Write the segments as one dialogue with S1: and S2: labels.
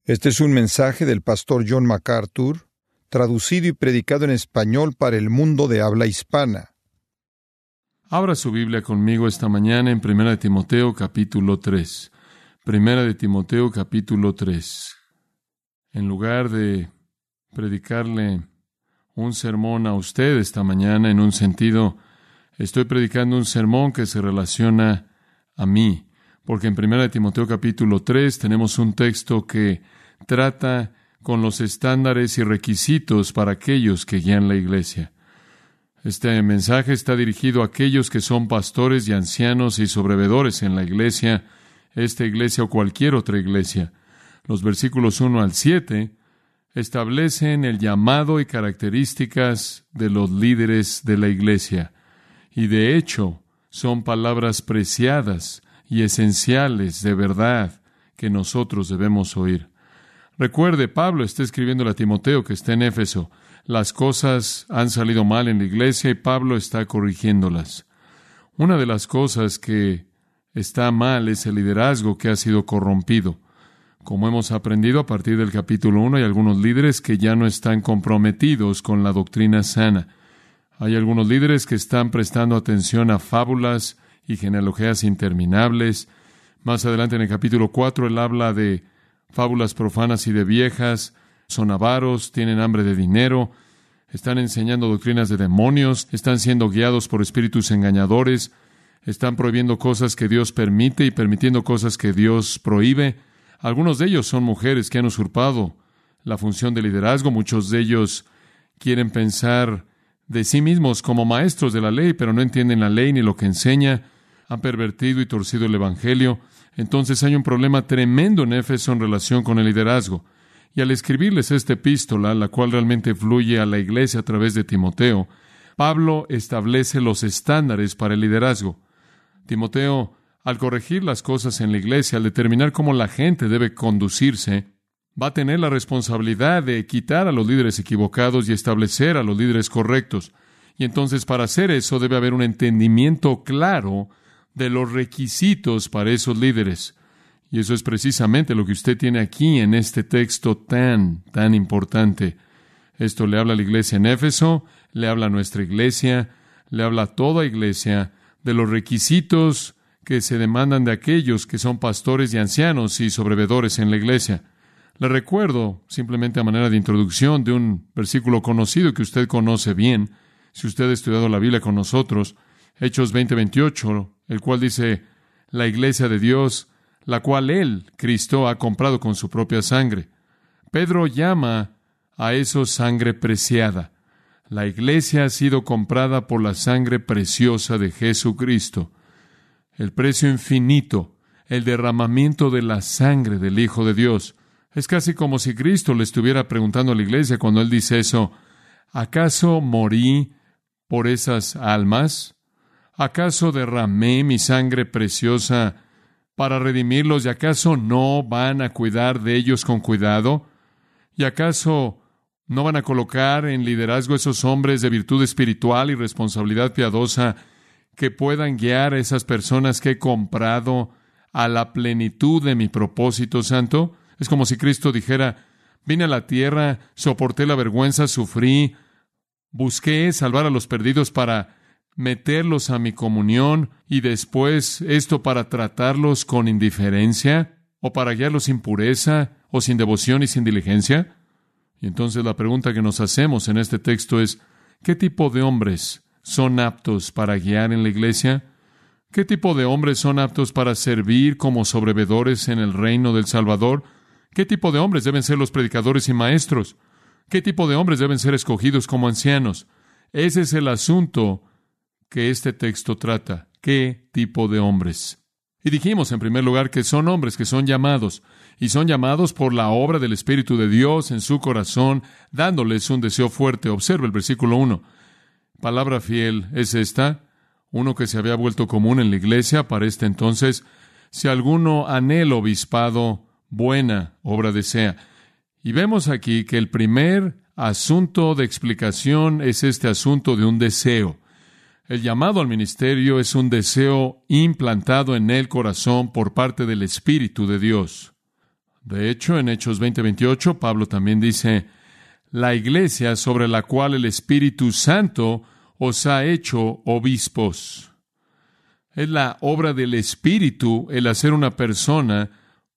S1: Este es un mensaje del pastor John MacArthur, traducido y predicado en español para el mundo de habla hispana.
S2: Abra su Biblia conmigo esta mañana en 1 de Timoteo capítulo 3. 1 de Timoteo capítulo 3. En lugar de predicarle un sermón a usted esta mañana, en un sentido, estoy predicando un sermón que se relaciona a mí. Porque en 1 de Timoteo capítulo 3 tenemos un texto que trata con los estándares y requisitos para aquellos que guían la iglesia. Este mensaje está dirigido a aquellos que son pastores y ancianos y sobrevedores en la iglesia, esta iglesia o cualquier otra iglesia. Los versículos 1 al 7 establecen el llamado y características de los líderes de la iglesia. Y de hecho, son palabras preciadas y esenciales de verdad que nosotros debemos oír. Recuerde, Pablo está escribiendo a Timoteo que está en Éfeso. Las cosas han salido mal en la iglesia y Pablo está corrigiéndolas. Una de las cosas que está mal es el liderazgo que ha sido corrompido. Como hemos aprendido a partir del capítulo 1, hay algunos líderes que ya no están comprometidos con la doctrina sana. Hay algunos líderes que están prestando atención a fábulas y genealogías interminables. Más adelante en el capítulo 4, él habla de fábulas profanas y de viejas. Son avaros, tienen hambre de dinero, están enseñando doctrinas de demonios, están siendo guiados por espíritus engañadores, están prohibiendo cosas que Dios permite y permitiendo cosas que Dios prohíbe. Algunos de ellos son mujeres que han usurpado la función de liderazgo. Muchos de ellos quieren pensar de sí mismos como maestros de la ley, pero no entienden la ley ni lo que enseña. Han pervertido y torcido el Evangelio. Entonces hay un problema tremendo en Éfeso en relación con el liderazgo. Y al escribirles esta epístola, la cual realmente fluye a la iglesia a través de Timoteo, Pablo establece los estándares para el liderazgo. Timoteo, al corregir las cosas en la iglesia, al determinar cómo la gente debe conducirse, va a tener la responsabilidad de quitar a los líderes equivocados y establecer a los líderes correctos. Y entonces, para hacer eso, debe haber un entendimiento claro de los requisitos para esos líderes. Y eso es precisamente lo que usted tiene aquí en este texto tan importante. Esto le habla a la iglesia en Éfeso, le habla a nuestra iglesia, le habla a toda iglesia de los requisitos que se demandan de aquellos que son pastores y ancianos y sobrevedores en la iglesia. Le recuerdo, simplemente a manera de introducción, de un versículo conocido que usted conoce bien, si usted ha estudiado la Biblia con nosotros, Hechos 20:28, el cual dice, la iglesia de Dios, la cual Él, Cristo, ha comprado con su propia sangre. Pedro llama a eso sangre preciada. La iglesia ha sido comprada por la sangre preciosa de Jesucristo. El precio infinito, el derramamiento de la sangre del Hijo de Dios. Es casi como si Cristo le estuviera preguntando a la iglesia cuando Él dice eso, ¿acaso morí por esas almas? ¿Acaso derramé mi sangre preciosa para redimirlos? ¿Y acaso no van a cuidar de ellos con cuidado? ¿Y acaso no van a colocar en liderazgo esos hombres de virtud espiritual y responsabilidad piadosa que puedan guiar a esas personas que he comprado a la plenitud de mi propósito santo? Es como si Cristo dijera, vine a la tierra, soporté la vergüenza, sufrí, busqué salvar a los perdidos para meterlos a mi comunión y después esto para tratarlos con indiferencia o para guiarlos sin pureza o sin devoción y sin diligencia. Y entonces la pregunta que nos hacemos en este texto es, ¿qué tipo de hombres son aptos para guiar en la iglesia? ¿Qué tipo de hombres son aptos para servir como sobrevedores en el reino del Salvador? ¿Qué tipo de hombres deben ser los predicadores y maestros? ¿Qué tipo de hombres deben ser escogidos como ancianos? Ese es el asunto que este texto trata. ¿Qué tipo de hombres? Y dijimos, en primer lugar, que son hombres que son llamados, y son llamados por la obra del Espíritu de Dios en su corazón, dándoles un deseo fuerte. Observa el versículo 1. Palabra fiel es esta, uno que se había vuelto común en la iglesia para este entonces. Si alguno anhela obispado, buena obra desea. Y vemos aquí que el primer asunto de explicación es este asunto de un deseo. El llamado al ministerio es un deseo implantado en el corazón por parte del Espíritu de Dios. De hecho, en Hechos 20:28, Pablo también dice, la iglesia sobre la cual el Espíritu Santo os ha hecho obispos. Es la obra del Espíritu el hacer una persona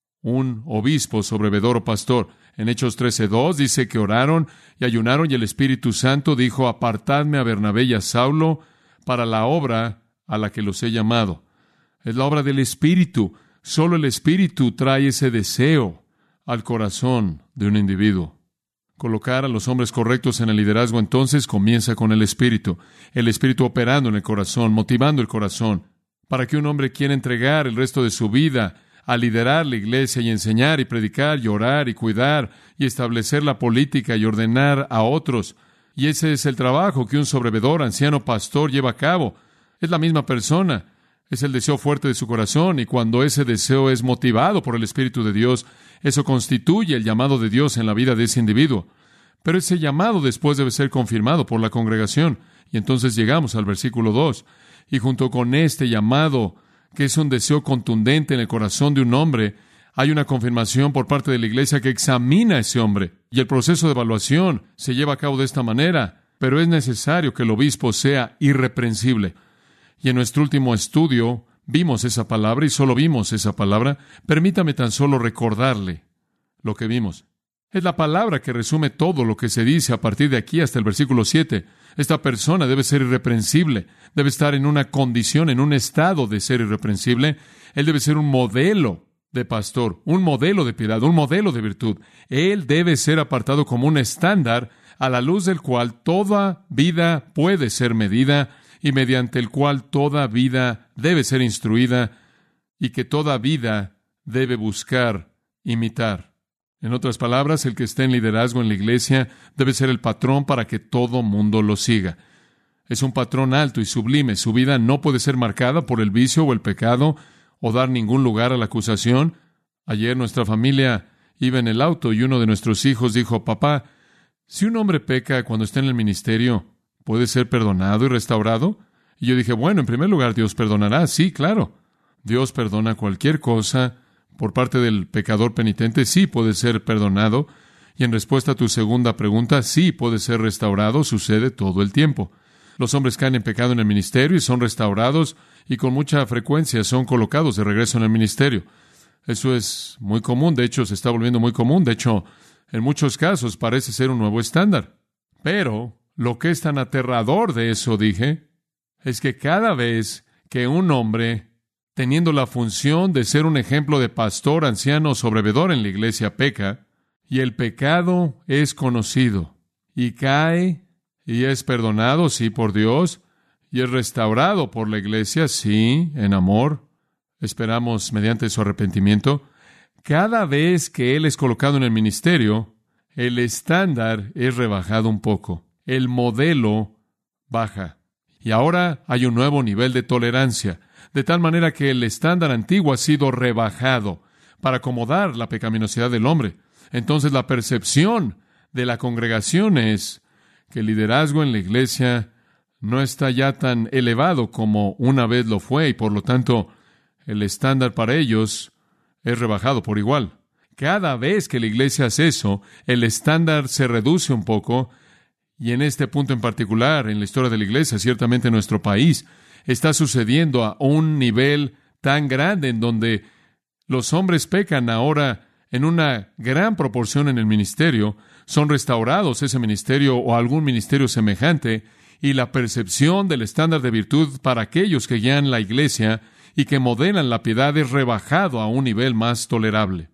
S2: un obispo, sobrevedor o pastor. En Hechos 13:2 dice que oraron y ayunaron y el Espíritu Santo dijo, apartadme a Bernabé y a Saulo para la obra a la que los he llamado. Es la obra del Espíritu. Solo el Espíritu trae ese deseo al corazón de un individuo. Colocar a los hombres correctos en el liderazgo entonces comienza con el Espíritu operando en el corazón, motivando el corazón, para que un hombre quiera entregar el resto de su vida a liderar la iglesia y enseñar y predicar y orar y cuidar y establecer la política y ordenar a otros. Y ese es el trabajo que un sobrevedor, anciano, pastor lleva a cabo. Es la misma persona. Es el deseo fuerte de su corazón, y cuando ese deseo es motivado por el Espíritu de Dios, eso constituye el llamado de Dios en la vida de ese individuo. Pero ese llamado después debe ser confirmado por la congregación. Y entonces llegamos al versículo 2. Y junto con este llamado, que es un deseo contundente en el corazón de un hombre, hay una confirmación por parte de la iglesia que examina a ese hombre. Y el proceso de evaluación se lleva a cabo de esta manera. Pero es necesario que el obispo sea irreprensible. Y en nuestro último estudio vimos esa palabra y solo vimos esa palabra. Permítame tan solo recordarle lo que vimos. Es la palabra que resume todo lo que se dice a partir de aquí hasta el versículo 7. Esta persona debe ser irreprensible, debe estar en una condición, en un estado de ser irreprensible. Él debe ser un modelo de pastor, un modelo de piedad, un modelo de virtud. Él debe ser apartado como un estándar a la luz del cual toda vida puede ser medida y mediante el cual toda vida debe ser instruida y que toda vida debe buscar imitar. En otras palabras, el que esté en liderazgo en la iglesia debe ser el patrón para que todo mundo lo siga. Es un patrón alto y sublime. Su vida no puede ser marcada por el vicio o el pecado o dar ningún lugar a la acusación. Ayer nuestra familia iba en el auto y uno de nuestros hijos dijo, papá, si un hombre peca cuando está en el ministerio, ¿puede ser perdonado y restaurado? Y yo dije, bueno, en primer lugar, Dios perdonará. Sí, claro. Dios perdona cualquier cosa. Por parte del pecador penitente, sí puede ser perdonado. Y en respuesta a tu segunda pregunta, sí puede ser restaurado. Sucede todo el tiempo. Los hombres caen en pecado en el ministerio y son restaurados y con mucha frecuencia son colocados de regreso en el ministerio. Eso es muy común. De hecho, se está volviendo muy común. De hecho, en muchos casos parece ser un nuevo estándar. Pero lo que es tan aterrador de eso, dije, es que cada vez que un hombre, teniendo la función de ser un ejemplo de pastor, anciano o sobrevedor en la iglesia, peca, y el pecado es conocido, y cae, y es perdonado, sí, por Dios, y es restaurado por la iglesia, sí, en amor, esperamos mediante su arrepentimiento, cada vez que él es colocado en el ministerio, el estándar es rebajado un poco, el modelo baja. Y ahora hay un nuevo nivel de tolerancia, de tal manera que el estándar antiguo ha sido rebajado para acomodar la pecaminosidad del hombre. Entonces la percepción de la congregación es que el liderazgo en la iglesia no está ya tan elevado como una vez lo fue, y por lo tanto el estándar para ellos es rebajado por igual. Cada vez que la iglesia hace eso, el estándar se reduce un poco. Y en este punto en particular, en la historia de la iglesia, ciertamente en nuestro país, está sucediendo a un nivel tan grande en donde los hombres pecan ahora en una gran proporción en el ministerio, son restaurados ese ministerio o algún ministerio semejante, y la percepción del estándar de virtud para aquellos que guían la iglesia y que modelan la piedad es rebajado a un nivel más tolerable.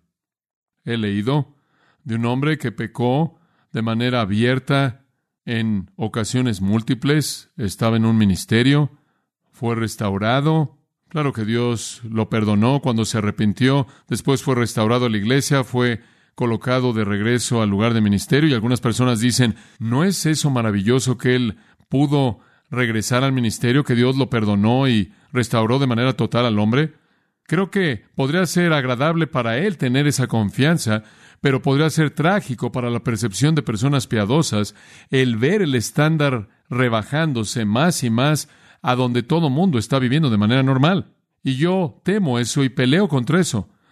S2: He leído de un hombre que pecó de manera abierta en ocasiones múltiples, estaba en un ministerio, fue restaurado. Claro que Dios lo perdonó cuando se arrepintió. Después fue restaurado a la iglesia, fue colocado de regreso al lugar de ministerio. Y algunas personas dicen, ¿no es eso maravilloso que él pudo regresar al ministerio, que Dios lo perdonó y restauró de manera total al hombre? Creo que podría ser agradable para él tener esa confianza, pero podría ser trágico para la percepción de personas piadosas el ver el estándar rebajándose más y más a donde todo mundo está viviendo de manera normal. Y yo temo eso y peleo contra eso.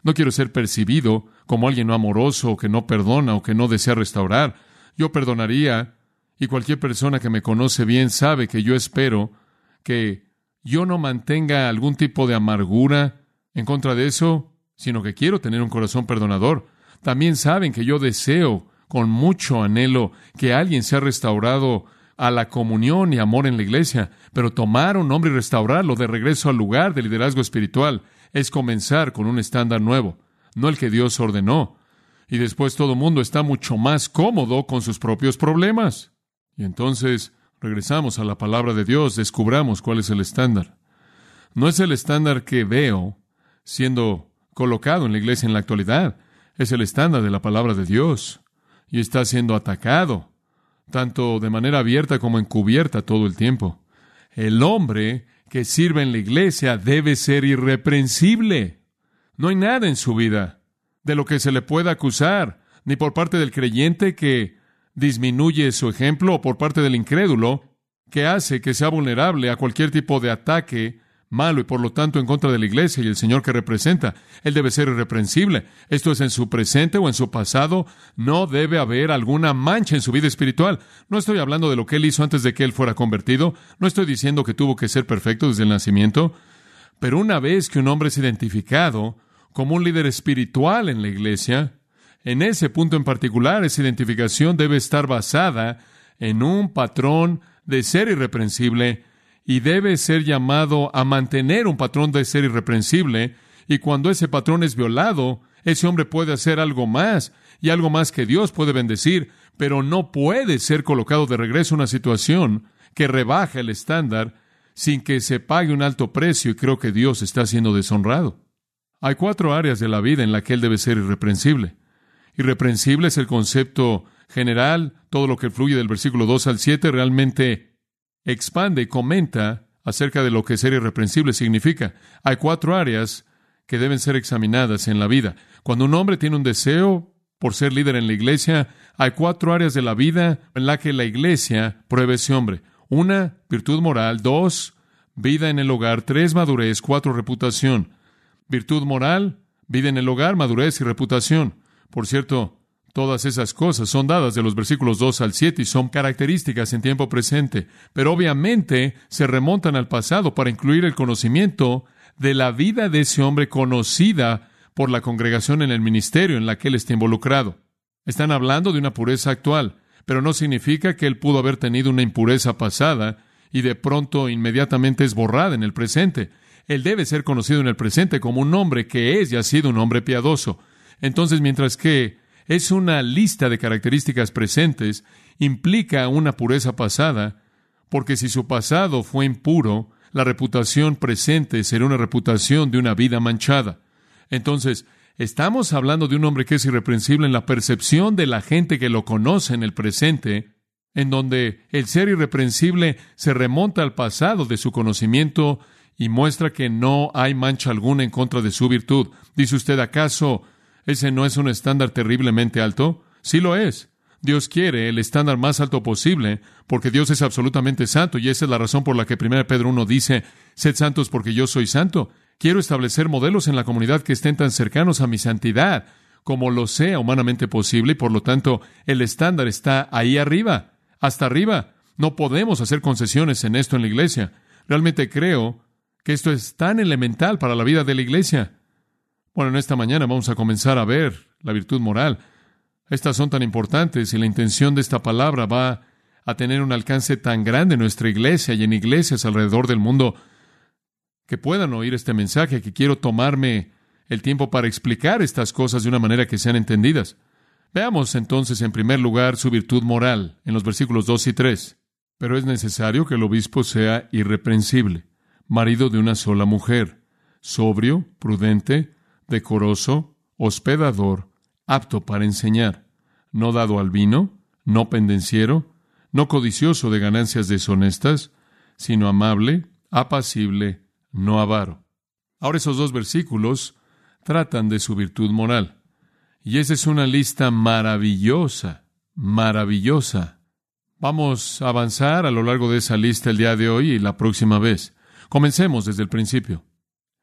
S2: No quiero ser percibido como alguien no amoroso, o que no perdona, o que no desea restaurar. Yo perdonaría, y cualquier persona que me conoce bien sabe que yo espero que yo no mantenga algún tipo de amargura en contra de eso, sino que quiero tener un corazón perdonador. También saben que yo deseo con mucho anhelo que alguien sea restaurado a la comunión y amor en la iglesia, pero tomar a un hombre y restaurarlo de regreso al lugar de liderazgo espiritual es comenzar con un estándar nuevo, no el que Dios ordenó. Y después todo el mundo está mucho más cómodo con sus propios problemas. Y entonces regresamos a la palabra de Dios, descubramos cuál es el estándar. No es el estándar que veo siendo colocado en la iglesia en la actualidad, es el estándar de la palabra de Dios, y está siendo atacado, tanto de manera abierta como encubierta todo el tiempo. El hombre que sirve en la iglesia debe ser irreprensible. No hay nada en su vida de lo que se le pueda acusar, ni por parte del creyente que disminuye su ejemplo, o por parte del incrédulo que hace que sea vulnerable a cualquier tipo de ataque malo y por lo tanto en contra de la iglesia y el Señor que representa. Él debe ser irreprensible. Esto es en su presente o en su pasado. No debe haber alguna mancha en su vida espiritual. No estoy hablando de lo que él hizo antes de que él fuera convertido. No estoy diciendo que tuvo que ser perfecto desde el nacimiento. Pero una vez que un hombre es identificado como un líder espiritual en la iglesia, en ese punto en particular, esa identificación debe estar basada en un patrón de ser irreprensible y debe ser llamado a mantener un patrón de ser irreprensible. Y cuando ese patrón es violado, ese hombre puede hacer algo más, y algo más que Dios puede bendecir, pero no puede ser colocado de regreso a una situación que rebaja el estándar sin que se pague un alto precio, y creo que Dios está siendo deshonrado. Hay 4 áreas de la vida en las que él debe ser irreprensible. Irreprensible es el concepto general. Todo lo que fluye del versículo 2 al 7 realmente expande y comenta acerca de lo que ser irreprensible significa. Hay 4 áreas que deben ser examinadas en la vida. Cuando un hombre tiene un deseo por ser líder en la iglesia, hay 4 áreas de la vida en las que la iglesia pruebe ese hombre. 1, virtud moral. 2, vida en el hogar. 3, madurez. 4, reputación. Virtud moral, vida en el hogar, madurez y reputación. Por cierto, todas esas cosas son dadas de los versículos 2 al 7 y son características en tiempo presente, pero obviamente se remontan al pasado para incluir el conocimiento de la vida de ese hombre conocida por la congregación en el ministerio en la que él está involucrado. Están hablando de una pureza actual, pero no significa que él pudo haber tenido una impureza pasada y de pronto inmediatamente es borrada en el presente. Él debe ser conocido en el presente como un hombre que es y ha sido un hombre piadoso. Entonces, mientras que es una lista de características presentes, implica una pureza pasada, porque si su pasado fue impuro, la reputación presente será una reputación de una vida manchada. Entonces, estamos hablando de un hombre que es irreprensible en la percepción de la gente que lo conoce en el presente, en donde el ser irreprensible se remonta al pasado de su conocimiento y muestra que no hay mancha alguna en contra de su virtud. Dice usted, ¿acaso ese no es un estándar terriblemente alto? Sí lo es. Dios quiere el estándar más alto posible, porque Dios es absolutamente santo, y esa es la razón por la que 1 Pedro 1 dice, sed santos porque yo soy santo. Quiero establecer modelos en la comunidad que estén tan cercanos a mi santidad como lo sea humanamente posible, y por lo tanto el estándar está ahí arriba, hasta arriba. No podemos hacer concesiones en esto en la iglesia. Realmente creo que esto es tan elemental para la vida de la iglesia. Bueno, en esta mañana vamos a comenzar a ver la virtud moral. Estas son tan importantes y la intención de esta palabra va a tener un alcance tan grande en nuestra iglesia y en iglesias alrededor del mundo que puedan oír este mensaje, que quiero tomarme el tiempo para explicar estas cosas de una manera que sean entendidas. Veamos entonces en primer lugar su virtud moral en los versículos 2 y 3. Pero es necesario que el obispo sea irreprensible, marido de una sola mujer, sobrio, prudente, decoroso, hospedador, apto para enseñar, no dado al vino, no pendenciero, no codicioso de ganancias deshonestas, sino amable, apacible, no avaro. Ahora esos 2 versículos tratan de su virtud moral. Y esa es una lista maravillosa, maravillosa. Vamos a avanzar a lo largo de esa lista el día de hoy y la próxima vez. Comencemos desde el principio.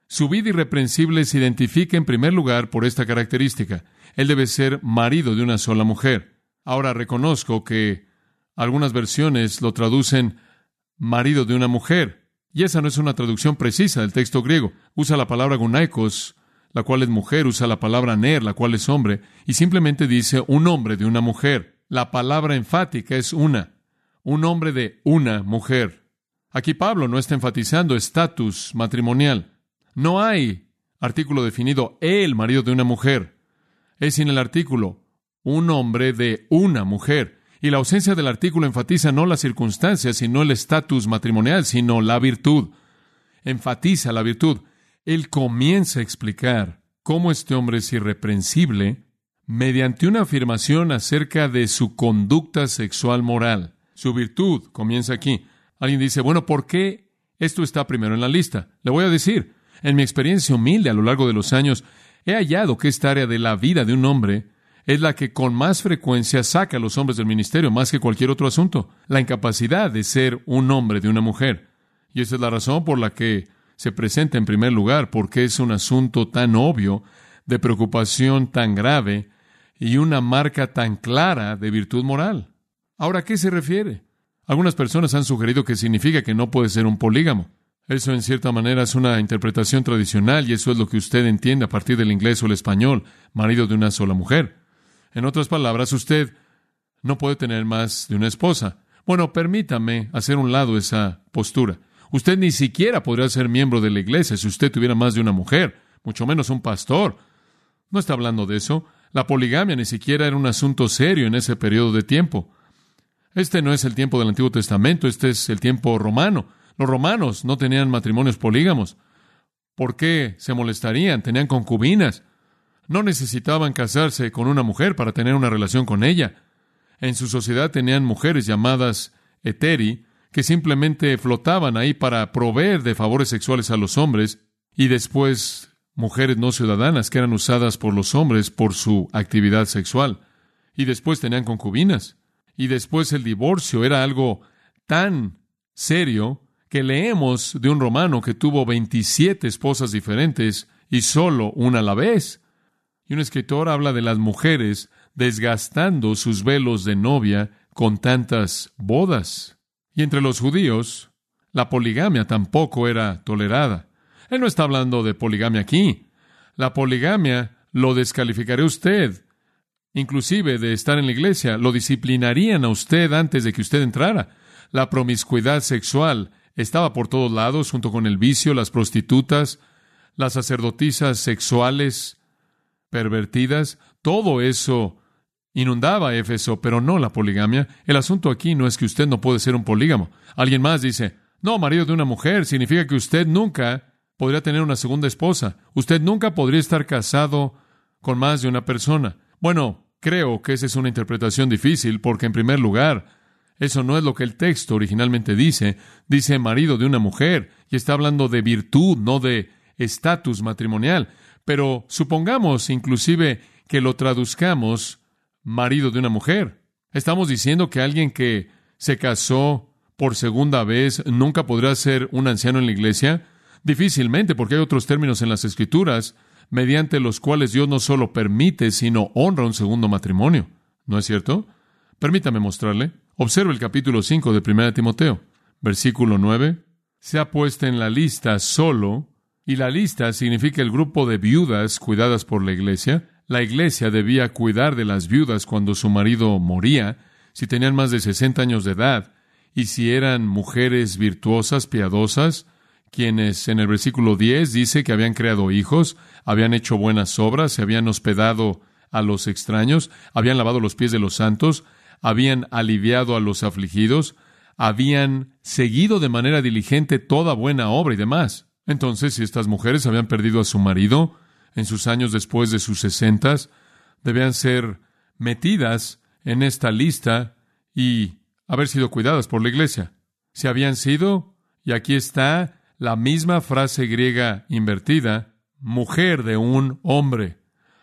S2: Su vida irreprensible se identifica en primer lugar por esta característica. Él debe ser marido de una sola mujer. Ahora reconozco que algunas versiones lo traducen marido de una mujer, y esa no es una traducción precisa del texto griego. Usa la palabra gunaikos, la cual es mujer, usa la palabra ner, la cual es hombre, y simplemente dice un hombre de una mujer. La palabra enfática es un hombre de una mujer. Aquí Pablo no está enfatizando estatus matrimonial. No hay artículo definido, el marido de una mujer. Es sin el artículo, un hombre de una mujer. Y la ausencia del artículo enfatiza no las circunstancias, sino el estatus matrimonial, sino la virtud. Enfatiza la virtud. Él comienza a explicar cómo este hombre es irreprensible mediante una afirmación acerca de su conducta sexual moral. Su virtud comienza aquí. Alguien dice, bueno, ¿por qué esto está primero en la lista? Le voy a decir, en mi experiencia humilde a lo largo de los años, he hallado que esta área de la vida de un hombre es la que con más frecuencia saca a los hombres del ministerio, más que cualquier otro asunto. La incapacidad de ser un hombre de una mujer. Y esa es la razón por la que se presenta en primer lugar, porque es un asunto tan obvio, de preocupación tan grave, y una marca tan clara de virtud moral. Ahora, ¿a qué se refiere? Algunas personas han sugerido que significa que no puede ser un polígamo. Eso, en cierta manera, es una interpretación tradicional, y eso es lo que usted entiende a partir del inglés o el español, marido de una sola mujer. En otras palabras, usted no puede tener más de una esposa. Bueno, permítame hacer a un lado esa postura. Usted ni siquiera podría ser miembro de la iglesia si usted tuviera más de una mujer, mucho menos un pastor. No está hablando de eso. La poligamia ni siquiera era un asunto serio en ese periodo de tiempo. Este no es el tiempo del Antiguo Testamento, este es el tiempo romano. Los romanos no tenían matrimonios polígamos. ¿Por qué se molestarían? Tenían concubinas. No necesitaban casarse con una mujer para tener una relación con ella. En su sociedad tenían mujeres llamadas heteri, que simplemente flotaban ahí para proveer de favores sexuales a los hombres, y después mujeres no ciudadanas que eran usadas por los hombres por su actividad sexual. Y después tenían concubinas. Y después el divorcio era algo tan serio que leemos de un romano que tuvo 27 esposas diferentes y solo una a la vez. Y un escritor habla de las mujeres desgastando sus velos de novia con tantas bodas. Y entre los judíos, la poligamia tampoco era tolerada. Él no está hablando de poligamia aquí. La poligamia lo descalificaría usted, inclusive de estar en la iglesia. Lo disciplinarían a usted antes de que usted entrara. La promiscuidad sexual estaba por todos lados, junto con el vicio, las prostitutas, las sacerdotisas sexuales pervertidas. Todo eso inundaba Éfeso, pero no la poligamia. El asunto aquí no es que usted no puede ser un polígamo. Alguien más dice, no, marido de una mujer, significa que usted nunca podría tener una segunda esposa. Usted nunca podría estar casado con más de una persona. Bueno, creo que esa es una interpretación difícil, porque en primer lugar, eso no es lo que el texto originalmente dice. Dice marido de una mujer, y está hablando de virtud, no de estatus matrimonial. Pero supongamos inclusive que lo traduzcamos marido de una mujer. Estamos diciendo que alguien que se casó por segunda vez nunca podrá ser un anciano en la iglesia. Difícilmente, porque hay otros términos en las Escrituras mediante los cuales Dios no solo permite, sino honra un segundo matrimonio. ¿No es cierto? Permítame mostrarle. Observe el capítulo 5 de 1 Timoteo, versículo 9. Se ha puesto en la lista solo, y la lista significa el grupo de viudas cuidadas por la iglesia. La iglesia debía cuidar de las viudas cuando su marido moría, si tenían más de 60 años de edad, y si eran mujeres virtuosas, piadosas, quienes en el versículo 10 dice que habían creado hijos, habían hecho buenas obras, se habían hospedado a los extraños, habían lavado los pies de los santos, habían aliviado a los afligidos, habían seguido de manera diligente toda buena obra y demás. Entonces, si estas mujeres habían perdido a su marido en sus años después de sus 60, debían ser metidas en esta lista y haber sido cuidadas por la iglesia. Si habían sido, y aquí está la misma frase griega invertida, mujer de un hombre.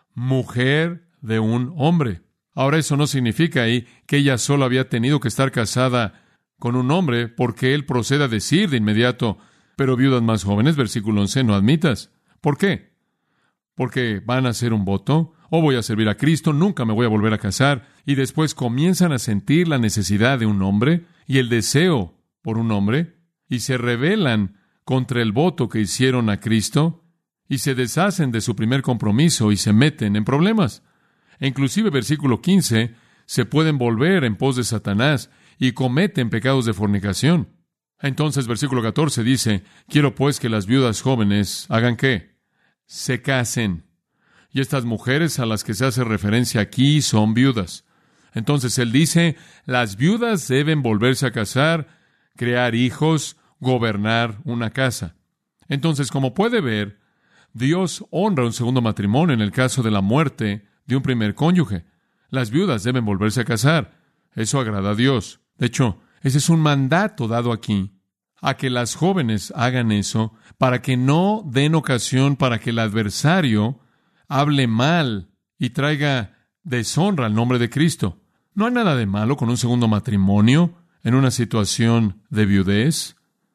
S2: Mujer de un hombre. Ahora, eso no significa ahí que ella solo había tenido que estar casada con un hombre, porque él procede a decir de inmediato, Pero viudas más jóvenes, versículo 11, no admitas. ¿Por qué? Porque van a hacer un voto, o voy a servir a Cristo, nunca me voy a volver a casar, y después comienzan a sentir la necesidad de un hombre y el deseo por un hombre, y se rebelan contra el voto que hicieron a Cristo, y se deshacen de su primer compromiso y se meten en problemas. E inclusive, versículo 15, se pueden volver en pos de Satanás y cometen pecados de fornicación. Entonces, versículo 14 dice, quiero pues que las viudas jóvenes hagan ¿qué? Se casen. Y estas mujeres a las que se hace referencia aquí son viudas. Entonces, él dice, las viudas deben volverse a casar, crear hijos, gobernar una casa. Entonces, como puede ver, Dios honra un segundo matrimonio en el caso de la muerte de un primer cónyuge. Las viudas deben volverse a casar. Eso agrada a Dios. De hecho, ese es un mandato dado aquí, a que las jóvenes hagan eso, para que no den ocasión para que el adversario hable mal y traiga deshonra al nombre de Cristo. No hay nada de malo con un segundo matrimonio en una situación de viudez.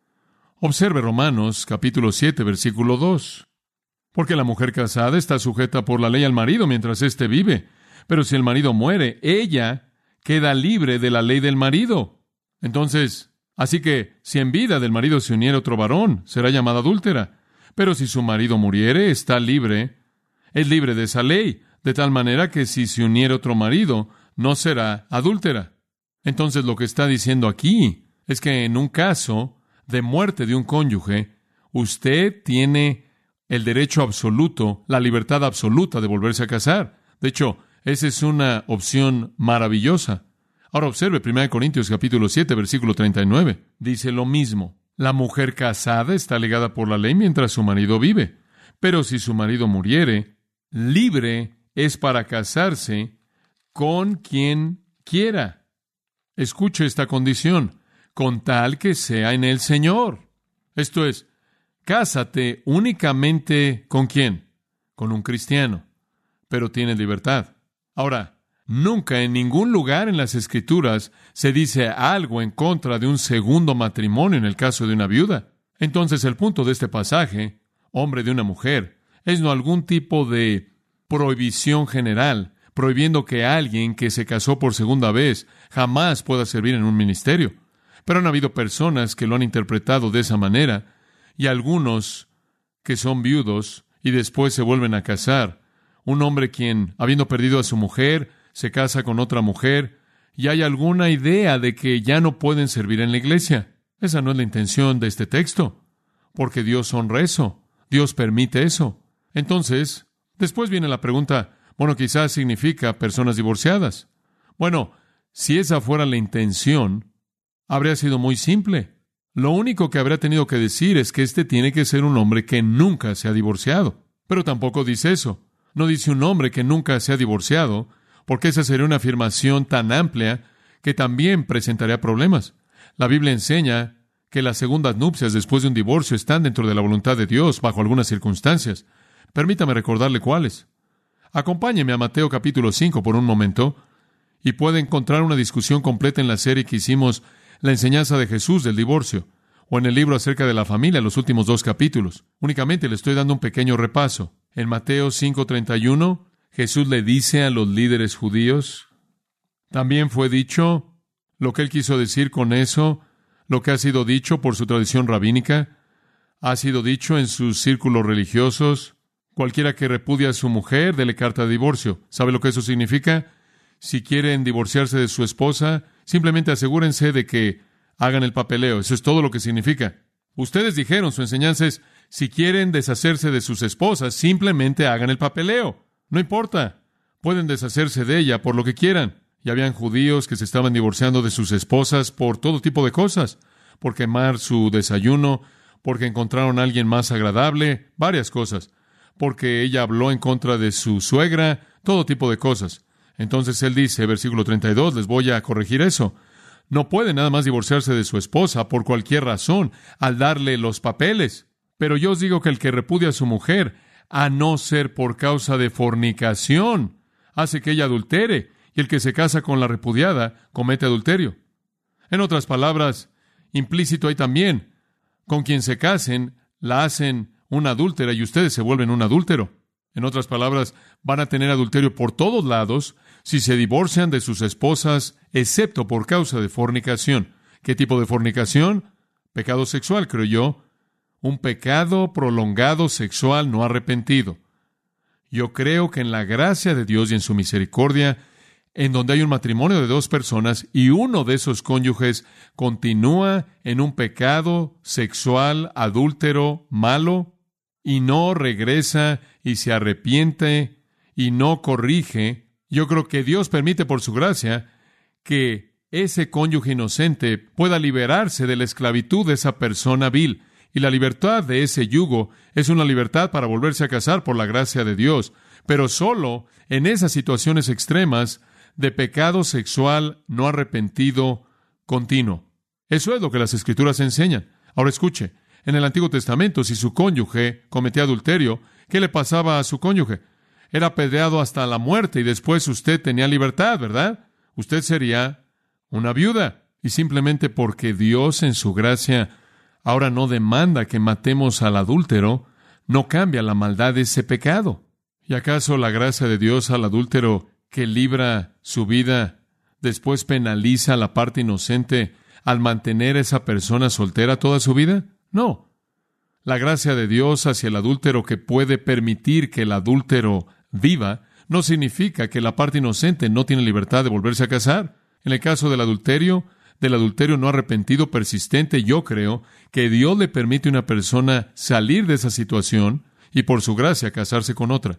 S2: Observe Romanos capítulo 7, versículo 2. Porque la mujer casada está sujeta por la ley al marido mientras éste vive. Pero si el marido muere, ella queda libre de la ley del marido. Entonces, así que si en vida del marido se uniere otro varón, será llamada adúltera. Pero si su marido muriere, está libre, es libre de esa ley, de tal manera que si se uniere otro marido, no será adúltera. Entonces, lo que está diciendo aquí es que en un caso de muerte de un cónyuge, usted tiene el derecho absoluto, la libertad absoluta de volverse a casar. De hecho, esa es una opción maravillosa. Ahora observe 1 Corintios capítulo 7, versículo 39. Dice lo mismo. La mujer casada está ligada por la ley mientras su marido vive. Pero si su marido muriere, libre es para casarse con quien quiera. Escuche esta condición, con tal que sea en el Señor. Esto es, cásate únicamente ¿con quién? Con un cristiano, pero tienes libertad. Ahora, nunca en ningún lugar en las Escrituras se dice algo en contra de un segundo matrimonio en el caso de una viuda. Entonces, el punto de este pasaje, hombre de una mujer, es no algún tipo de prohibición general, prohibiendo que alguien que se casó por segunda vez jamás pueda servir en un ministerio. Pero han habido personas que lo han interpretado de esa manera, y algunos que son viudos y después se vuelven a casar. Un hombre quien, habiendo perdido a su mujer, se casa con otra mujer, y hay alguna idea de que ya no pueden servir en la iglesia. Esa no es la intención de este texto, porque Dios honra eso, Dios permite eso. Entonces, después viene la pregunta, bueno, quizás significa personas divorciadas. Bueno, si esa fuera la intención, habría sido muy simple. Lo único que habría tenido que decir es que este tiene que ser un hombre que nunca se ha divorciado. Pero tampoco dice eso. No dice un hombre que nunca se ha divorciado, porque esa sería una afirmación tan amplia que también presentaría problemas. La Biblia enseña que las segundas nupcias después de un divorcio están dentro de la voluntad de Dios bajo algunas circunstancias. Permítame recordarle cuáles. Acompáñeme a Mateo capítulo 5 por un momento y puede encontrar una discusión completa en la serie que hicimos, la enseñanza de Jesús del divorcio, o en el libro acerca de la familia, los últimos 2 capítulos. Únicamente le estoy dando un pequeño repaso. En Mateo 5:31, Jesús le dice a los líderes judíos, también fue dicho lo que él quiso decir con eso, lo que ha sido dicho por su tradición rabínica, ha sido dicho en sus círculos religiosos. Cualquiera que repudia a su mujer, dele carta de divorcio. ¿Sabe lo que eso significa? Si quieren divorciarse de su esposa, simplemente asegúrense de que hagan el papeleo. Eso es todo lo que significa. Ustedes dijeron, su enseñanza es, si quieren deshacerse de sus esposas, simplemente hagan el papeleo. No importa. Pueden deshacerse de ella por lo que quieran. Y habían judíos que se estaban divorciando de sus esposas por todo tipo de cosas. Por quemar su desayuno, porque encontraron a alguien más agradable, varias cosas. Porque ella habló en contra de su suegra, todo tipo de cosas. Entonces él dice, versículo 32, les voy a corregir eso. No puede nada más divorciarse de su esposa por cualquier razón al darle los papeles. Pero yo os digo que el que repudia a su mujer, a no ser por causa de fornicación, hace que ella adultere, y el que se casa con la repudiada comete adulterio. En otras palabras, implícito hay también, con quien se casen, la hacen una adúltera y ustedes se vuelven un adúltero. En otras palabras, van a tener adulterio por todos lados si se divorcian de sus esposas, excepto por causa de fornicación. ¿Qué tipo de fornicación? Pecado sexual, creo yo. Un pecado prolongado sexual no arrepentido. Yo creo que en la gracia de Dios y en su misericordia, en donde hay un matrimonio de dos personas y uno de esos cónyuges continúa en un pecado sexual adúltero malo y no regresa y se arrepiente y no corrige, yo creo que Dios permite por su gracia que ese cónyuge inocente pueda liberarse de la esclavitud de esa persona vil. Y la libertad de ese yugo es una libertad para volverse a casar por la gracia de Dios, pero solo en esas situaciones extremas de pecado sexual no arrepentido continuo. Eso es lo que las Escrituras enseñan. Ahora escuche, en el Antiguo Testamento, si su cónyuge cometía adulterio, ¿qué le pasaba a su cónyuge? Era apedreado hasta la muerte y después usted tenía libertad, ¿verdad? Usted sería una viuda. Y simplemente porque Dios en su gracia ahora no demanda que matemos al adúltero, no cambia la maldad de ese pecado. ¿Y acaso la gracia de Dios al adúltero que libra su vida después penaliza a la parte inocente al mantener a esa persona soltera toda su vida? No. La gracia de Dios hacia el adúltero que puede permitir que el adúltero viva no significa que la parte inocente no tiene libertad de volverse a casar. En el caso del adulterio no arrepentido persistente, yo creo que Dios le permite a una persona salir de esa situación y por su gracia casarse con otra.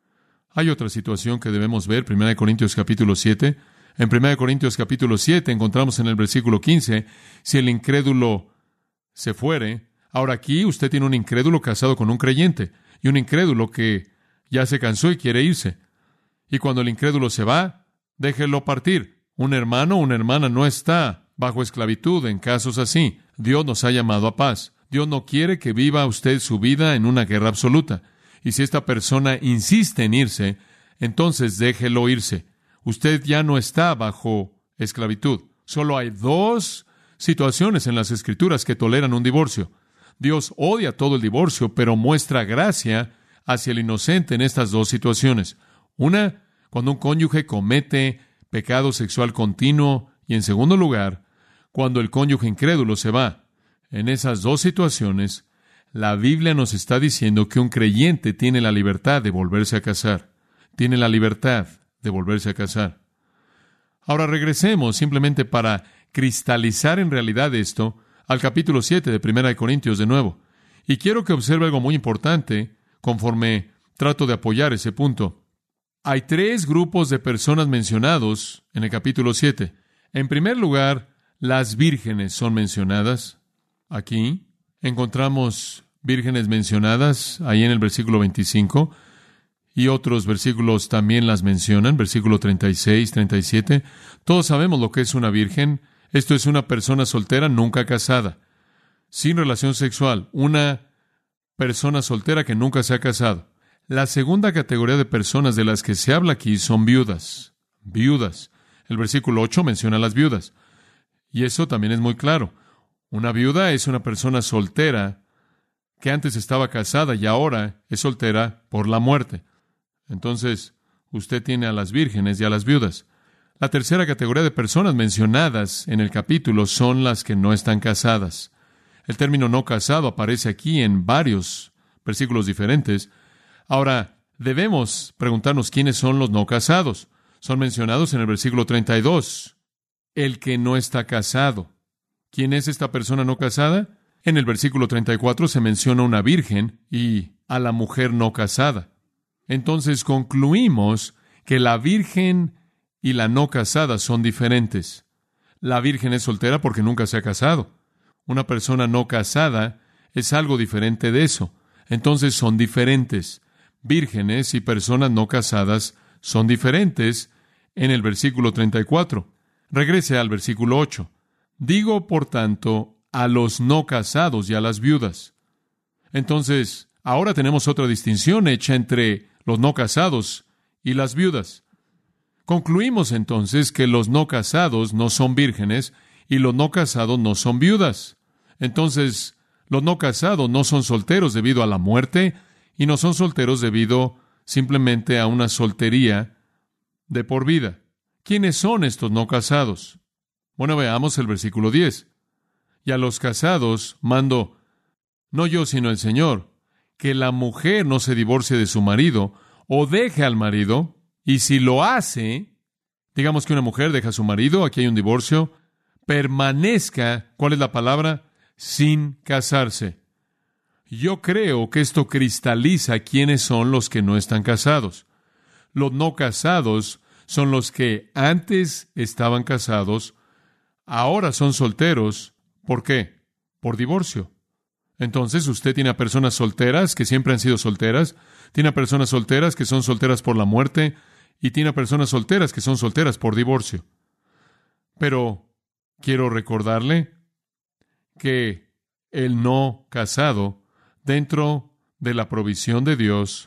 S2: Hay otra situación que debemos ver, 1 Corintios capítulo 7. En 1 Corintios capítulo 7 encontramos en el versículo 15, si el incrédulo se fuere. Ahora aquí usted tiene un incrédulo casado con un creyente y un incrédulo que ya se cansó y quiere irse. Y cuando el incrédulo se va, déjelo partir. Un hermano o una hermana no está bajo esclavitud en casos así. Dios nos ha llamado a paz. Dios no quiere que viva usted su vida en una guerra absoluta. Y si esta persona insiste en irse, entonces déjelo irse. Usted ya no está bajo esclavitud. Solo hay dos situaciones en las Escrituras que toleran un divorcio. Dios odia todo el divorcio, pero muestra gracia hacia el inocente en estas dos situaciones. Una, cuando un cónyuge comete pecado sexual continuo, y en segundo lugar, cuando el cónyuge incrédulo se va. En esas dos situaciones, la Biblia nos está diciendo que un creyente tiene la libertad de volverse a casar. Tiene la libertad de volverse a casar. Ahora regresemos simplemente para cristalizar en realidad esto al capítulo 7 de 1 Corintios de nuevo. Y quiero que observe algo muy importante conforme trato de apoyar ese punto. Hay tres grupos de personas mencionados en el capítulo 7. En primer lugar, las vírgenes son mencionadas. Aquí encontramos vírgenes mencionadas, ahí en el versículo 25, y otros versículos también las mencionan, versículo 36, 37. Todos sabemos lo que es una virgen. Esto es una persona soltera nunca casada, sin relación sexual, una persona soltera que nunca se ha casado. La segunda categoría de personas de las que se habla aquí son viudas. Viudas. El versículo 8 menciona a las viudas. Y eso también es muy claro. Una viuda es una persona soltera que antes estaba casada y ahora es soltera por la muerte. Entonces, usted tiene a las vírgenes y a las viudas. La tercera categoría de personas mencionadas en el capítulo son las que no están casadas. El término no casado aparece aquí en varios versículos diferentes. Ahora, debemos preguntarnos quiénes son los no casados. Son mencionados en el versículo 32. El que no está casado. ¿Quién es esta persona no casada? En el versículo 34 se menciona una virgen y a la mujer no casada. Entonces concluimos que la virgen y la no casada son diferentes. La virgen es soltera porque nunca se ha casado. Una persona no casada es algo diferente de eso. Entonces son diferentes. Vírgenes y personas no casadas son diferentes en el versículo 34. Regrese al versículo 8. Digo, por tanto, a los no casados y a las viudas. Entonces, ahora tenemos otra distinción hecha entre los no casados y las viudas. Concluimos entonces que los no casados no son vírgenes y los no casados no son viudas. Entonces, Los no casados no son solteros debido a la muerte y no son solteros debido simplemente a una soltería de por vida. ¿Quiénes son estos no casados? Bueno, veamos el versículo 10. Y a los casados mando, no yo sino el Señor, que la mujer no se divorcie de su marido o deje al marido, y si lo hace, digamos que una mujer deja a su marido, aquí hay un divorcio, permanezca, ¿cuál es la palabra? Sin casarse. Yo creo que esto cristaliza quiénes son los que no están casados. Los no casados son los que antes estaban casados, ahora son solteros. ¿Por qué? Por divorcio. Entonces, usted tiene a personas solteras que siempre han sido solteras, tiene a personas solteras que son solteras por la muerte, y tiene a personas solteras que son solteras por divorcio. Pero quiero recordarle que el no casado, dentro de la provisión de Dios,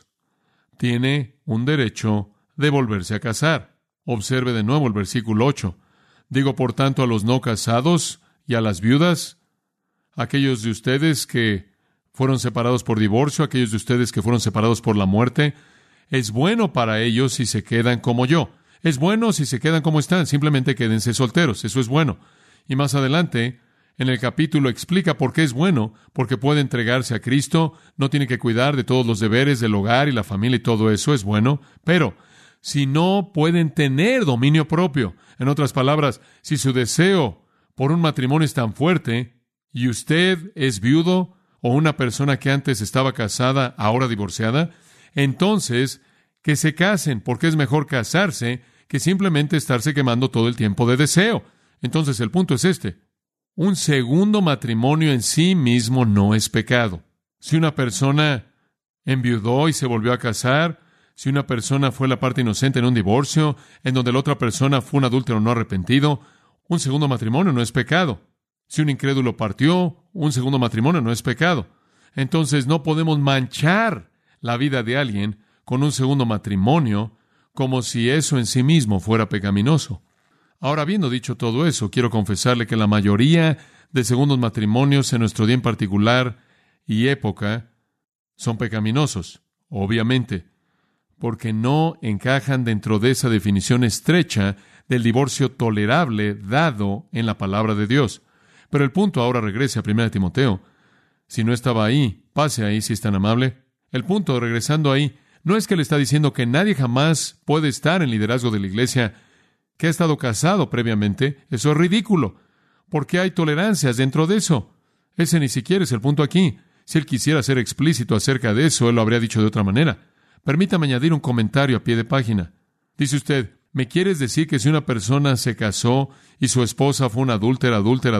S2: tiene un derecho de volverse a casar. Observe de nuevo el versículo 8. Digo, por tanto, a los no casados y a las viudas, aquellos de ustedes que fueron separados por divorcio, aquellos de ustedes que fueron separados por la muerte, es bueno para ellos si se quedan como yo. Es bueno si se quedan como están, simplemente quédense solteros, eso es bueno. Y más adelante, en el capítulo explica por qué es bueno, porque puede entregarse a Cristo, no tiene que cuidar de todos los deberes del hogar y la familia y todo eso es bueno, pero si no pueden tener dominio propio, en otras palabras, si su deseo por un matrimonio es tan fuerte y usted es viudo o una persona que antes estaba casada, ahora divorciada, entonces que se casen, porque es mejor casarse que simplemente estarse quemando todo el tiempo de deseo. Entonces el punto es este. Un segundo matrimonio en sí mismo no es pecado. Si una persona enviudó y se volvió a casar, si una persona fue la parte inocente en un divorcio, en donde la otra persona fue un adúltero no arrepentido, un segundo matrimonio no es pecado. Si un incrédulo partió, un segundo matrimonio no es pecado. Entonces no podemos manchar la vida de alguien con un segundo matrimonio como si eso en sí mismo fuera pecaminoso. Ahora, habiendo dicho todo eso, quiero confesarle que la mayoría de segundos matrimonios en nuestro día en particular y época son pecaminosos, obviamente, porque no encajan dentro de esa definición estrecha del divorcio tolerable dado en la palabra de Dios. Pero el punto ahora regrese a 1 Timoteo. Si no estaba ahí, pase ahí si es tan amable. El punto, regresando ahí, no es que le está diciendo que nadie jamás puede estar en liderazgo de la iglesia que ha estado casado previamente. Eso es ridículo, porque hay tolerancias dentro de eso. Ese ni siquiera es el punto aquí. Si él quisiera ser explícito acerca de eso, él lo habría dicho de otra manera. Permítame añadir un comentario a pie de página. Dice usted, ¿me quieres decir que si una persona se casó y su esposa fue una adúltera,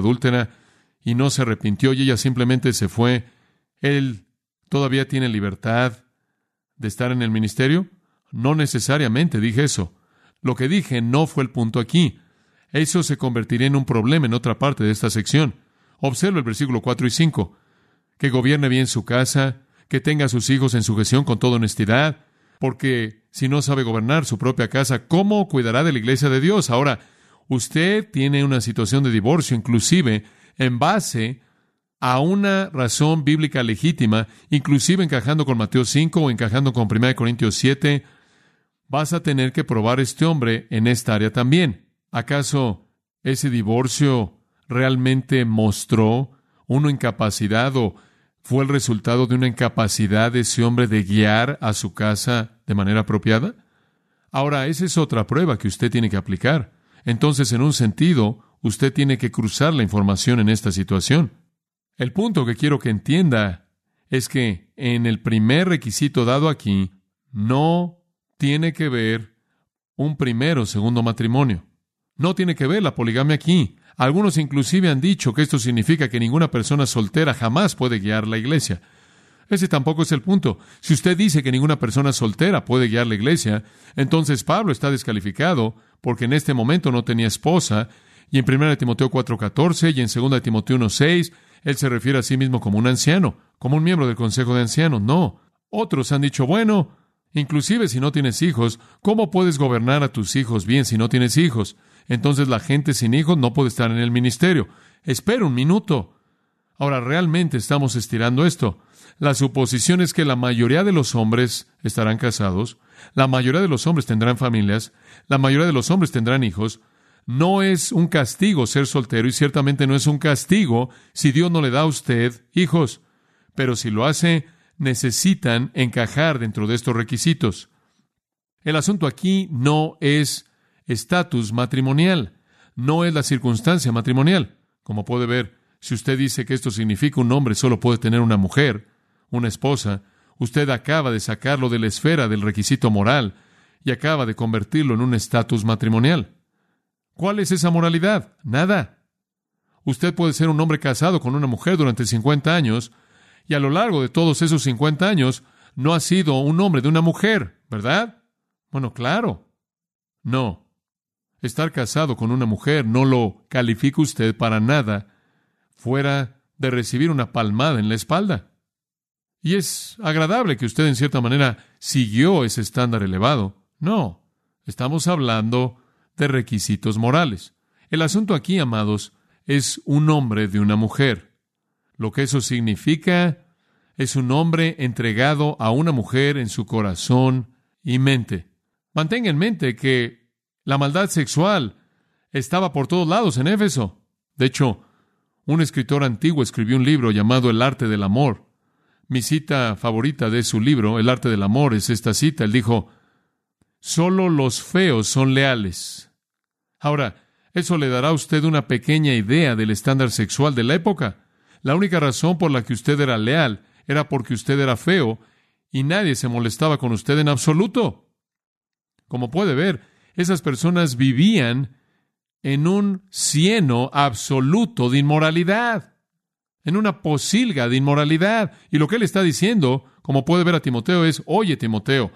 S2: y no se arrepintió y ella simplemente se fue, él todavía tiene libertad de estar en el ministerio? No necesariamente dije eso. Lo que dije no fue el punto aquí. Eso se convertiría en un problema en otra parte de esta sección. Observa el versículo 4 y 5. Que gobierne bien su casa, que tenga a sus hijos en sujeción con toda honestidad, porque si no sabe gobernar su propia casa, ¿cómo cuidará de la iglesia de Dios? Ahora, usted tiene una situación de divorcio, inclusive en base a una razón bíblica legítima, inclusive encajando con Mateo 5 o encajando con 1 Corintios 7, vas a tener que probar a este hombre en esta área también. ¿Acaso ese divorcio realmente mostró una incapacidad o fue el resultado de una incapacidad de ese hombre de guiar a su casa de manera apropiada? Ahora, esa es otra prueba que usted tiene que aplicar. Entonces, en un sentido, usted tiene que cruzar la información en esta situación. El punto que quiero que entienda es que en el primer requisito dado aquí, no tiene que ver un primero o segundo matrimonio. No tiene que ver la poligamia aquí. Algunos inclusive han dicho que esto significa que ninguna persona soltera jamás puede guiar la iglesia. Ese tampoco es el punto. Si usted dice que ninguna persona soltera puede guiar la iglesia, entonces Pablo está descalificado porque en este momento no tenía esposa, y en 1 Timoteo 4:14 y en 2 Timoteo 1:6, él se refiere a sí mismo como un anciano, como un miembro del consejo de ancianos. No. Otros han dicho, bueno, inclusive si no tienes hijos, ¿cómo puedes gobernar a tus hijos bien si no tienes hijos? Entonces la gente sin hijos no puede estar en el ministerio. Espera un minuto. Ahora, realmente estamos estirando esto. La suposición es que la mayoría de los hombres estarán casados, la mayoría de los hombres tendrán familias, la mayoría de los hombres tendrán hijos. No es un castigo ser soltero y ciertamente no es un castigo si Dios no le da a usted hijos. Pero si lo hace, necesitan encajar dentro de estos requisitos. El asunto aquí no es estatus matrimonial, no es la circunstancia matrimonial. Como puede ver, si usted dice que esto significa un hombre solo puede tener una mujer, una esposa, usted acaba de sacarlo de la esfera del requisito moral y acaba de convertirlo en un estatus matrimonial. ¿Cuál es esa moralidad? Nada. Usted puede ser un hombre casado con una mujer durante 50 años y a lo largo de todos esos 50 años no ha sido un hombre de una mujer, ¿verdad? Bueno, claro. No. Estar casado con una mujer no lo califica usted para nada fuera de recibir una palmada en la espalda. Y es agradable que usted en cierta manera siguió ese estándar elevado. No, estamos hablando de requisitos morales. El asunto aquí, amados, es un hombre de una mujer. Lo que eso significa es un hombre entregado a una mujer en su corazón y mente. Mantenga en mente que la maldad sexual estaba por todos lados en Éfeso. De hecho, un escritor antiguo escribió un libro llamado El arte del amor. Mi cita favorita de su libro, El arte del amor, es esta cita. Él dijo, solo los feos son leales. Ahora, eso le dará a usted una pequeña idea del estándar sexual de la época. La única razón por la que usted era leal era porque usted era feo y nadie se molestaba con usted en absoluto. Como puede ver, esas personas vivían en un cieno absoluto de inmoralidad, en una pocilga de inmoralidad. Y lo que él está diciendo, como puede ver a Timoteo, es, oye, Timoteo,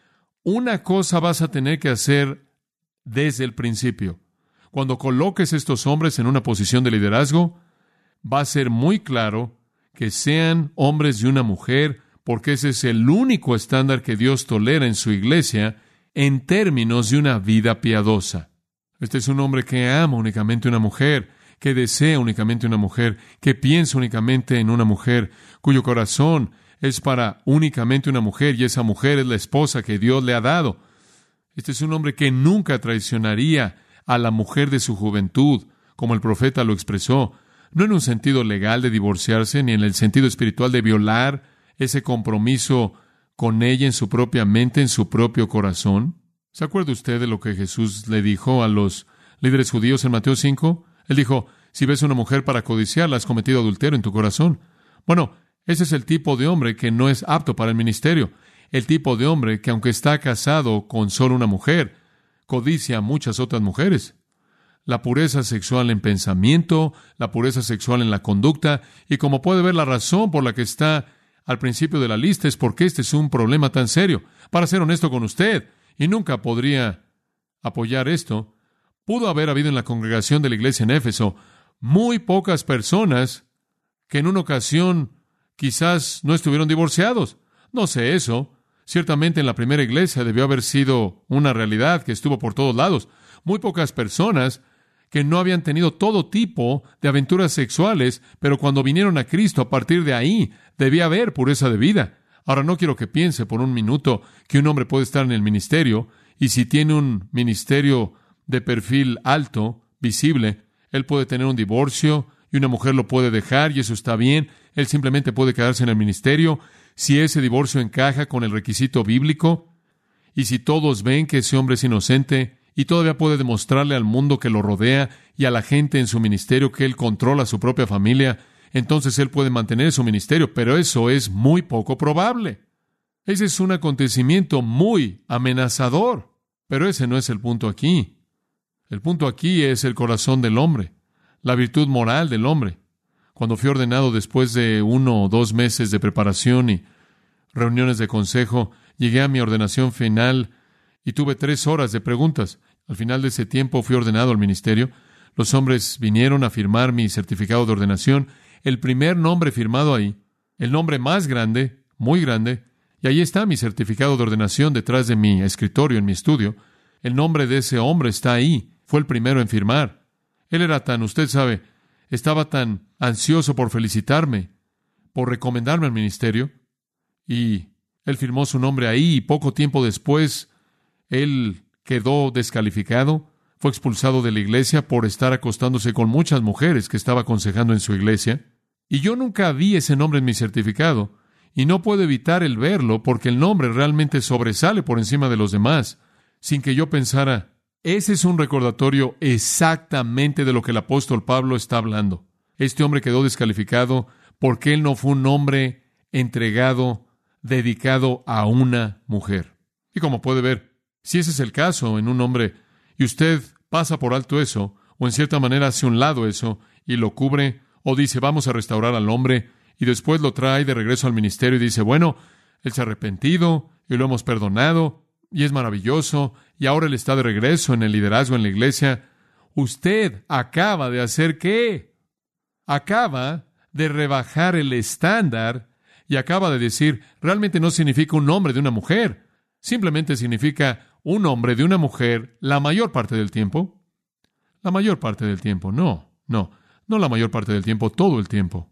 S2: una cosa vas a tener que hacer desde el principio. Cuando coloques a estos hombres en una posición de liderazgo, va a ser muy claro que sean hombres de una mujer, porque ese es el único estándar que Dios tolera en su iglesia en términos de una vida piadosa. Este es un hombre que ama únicamente una mujer, que desea únicamente una mujer, que piensa únicamente en una mujer, cuyo corazón es para únicamente una mujer, y esa mujer es la esposa que Dios le ha dado. Este es un hombre que nunca traicionaría a la mujer de su juventud, como el profeta lo expresó, no en un sentido legal de divorciarse, ni en el sentido espiritual de violar ese compromiso con ella en su propia mente, en su propio corazón. ¿Se acuerda usted de lo que Jesús le dijo a los líderes judíos en Mateo 5? Él dijo, si ves a una mujer para codiciarla, has cometido adulterio en tu corazón. Bueno, ese es el tipo de hombre que no es apto para el ministerio. El tipo de hombre que, aunque está casado con solo una mujer, codicia a muchas otras mujeres. La pureza sexual en pensamiento, la pureza sexual en la conducta, y como puede ver, la razón por la que está al principio de la lista es porque este es un problema tan serio. Para ser honesto con usted, y nunca podría apoyar esto, pudo haber habido en la congregación de la iglesia en Éfeso muy pocas personas que en una ocasión quizás no estuvieron divorciados. No sé eso. Ciertamente en la primera iglesia debió haber sido una realidad que estuvo por todos lados. Muy pocas personas que no habían tenido todo tipo de aventuras sexuales, pero cuando vinieron a Cristo, a partir de ahí, debía haber pureza de vida. Ahora, no quiero que piense por un minuto que un hombre puede estar en el ministerio, y si tiene un ministerio de perfil alto, visible, él puede tener un divorcio, y una mujer lo puede dejar, y eso está bien. Él simplemente puede quedarse en el ministerio, si ese divorcio encaja con el requisito bíblico, y si todos ven que ese hombre es inocente, y todavía puede demostrarle al mundo que lo rodea y a la gente en su ministerio que él controla su propia familia, entonces él puede mantener su ministerio, pero eso es muy poco probable. Ese es un acontecimiento muy amenazador, pero ese no es el punto aquí. El punto aquí es el corazón del hombre, la virtud moral del hombre. Cuando fui ordenado después de 1 o 2 meses de preparación y reuniones de consejo, llegué a mi ordenación final y tuve 3 horas de preguntas. Al final de ese tiempo fui ordenado al ministerio. Los hombres vinieron a firmar mi certificado de ordenación. El primer nombre firmado ahí, el nombre más grande, muy grande, y ahí está mi certificado de ordenación detrás de mi escritorio en mi estudio. El nombre de ese hombre está ahí. Fue el primero en firmar. Él era tan, usted sabe, estaba tan ansioso por felicitarme, por recomendarme al ministerio, y él firmó su nombre ahí, y poco tiempo después él quedó descalificado, fue expulsado de la iglesia por estar acostándose con muchas mujeres que estaba aconsejando en su iglesia. Y yo nunca vi ese nombre en mi certificado, y no puedo evitar el verlo porque el nombre realmente sobresale por encima de los demás, sin que yo pensara, ese es un recordatorio exactamente de lo que el apóstol Pablo está hablando. Este hombre quedó descalificado porque él no fue un hombre entregado, dedicado a una mujer. Y como puede ver, si ese es el caso en un hombre, y usted pasa por alto eso, o en cierta manera hace un lado eso, y lo cubre, o dice, vamos a restaurar al hombre, y después lo trae de regreso al ministerio y dice, bueno, él se ha arrepentido, y lo hemos perdonado, y es maravilloso, y ahora él está de regreso en el liderazgo en la iglesia. Usted acaba de hacer ¿qué? Acaba de rebajar el estándar, y acaba de decir, realmente no significa un hombre de una mujer, simplemente significa un hombre de una mujer la mayor parte del tiempo. La mayor parte del tiempo, no la mayor parte del tiempo, todo el tiempo.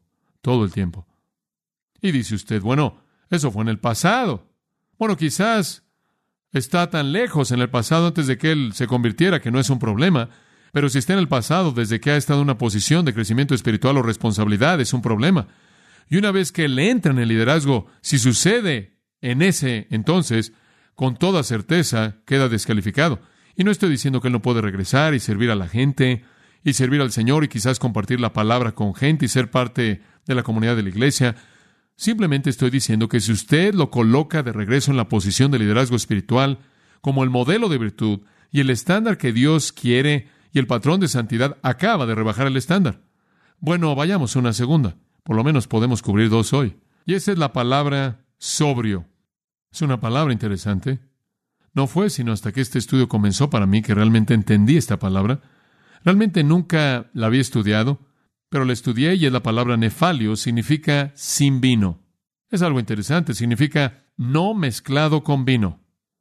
S2: Y dice usted, bueno, eso fue en el pasado. Bueno, quizás está tan lejos en el pasado antes de que él se convirtiera que no es un problema, pero si está en el pasado desde que ha estado en una posición de crecimiento espiritual o responsabilidad, es un problema. Y una vez que él entra en el liderazgo, si sucede en ese entonces, con toda certeza queda descalificado. Y no estoy diciendo que él no puede regresar y servir a la gente, y servir al Señor, y quizás compartir la palabra con gente y ser parte de la comunidad de la iglesia. Simplemente estoy diciendo que si usted lo coloca de regreso en la posición de liderazgo espiritual, como el modelo de virtud y el estándar que Dios quiere y el patrón de santidad, acaba de rebajar el estándar. Bueno, vayamos a una segunda. Por lo menos podemos cubrir dos hoy. Y esa es la palabra sobrio. Es una palabra interesante. No fue sino hasta que este estudio comenzó para mí que realmente entendí esta palabra. Realmente nunca la había estudiado, pero la estudié y es la palabra nefalio, significa sin vino. Es algo interesante, significa no mezclado con vino.